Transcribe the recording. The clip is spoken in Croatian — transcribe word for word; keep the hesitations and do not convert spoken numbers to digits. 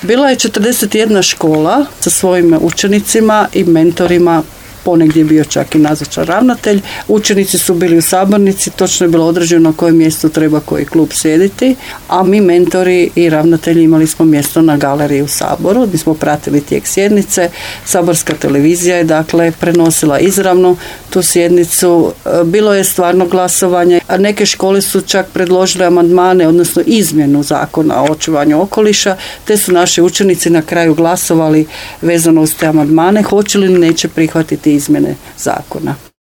Bila je četrdeset jedna škola sa svojim učenicima i mentorima, ponegdje je bio čak i nazočan ravnatelj. Učenici su bili u sabornici, točno je bilo određeno na kojem mjestu treba koji klub sjediti, a mi mentori i ravnatelji imali smo mjesto na galeriji u Saboru, gdje smo pratili tijek sjednice. Saborska televizija je dakle prenosila izravno tu sjednicu. Bilo je stvarno glasovanje, a neke škole su čak predložile amandmane, odnosno izmjenu zakona o očuvanju okoliša, te su naši učenici na kraju glasovali vezano uz te amandmane, hoće li ili neće prihvatiti izmjene zakona.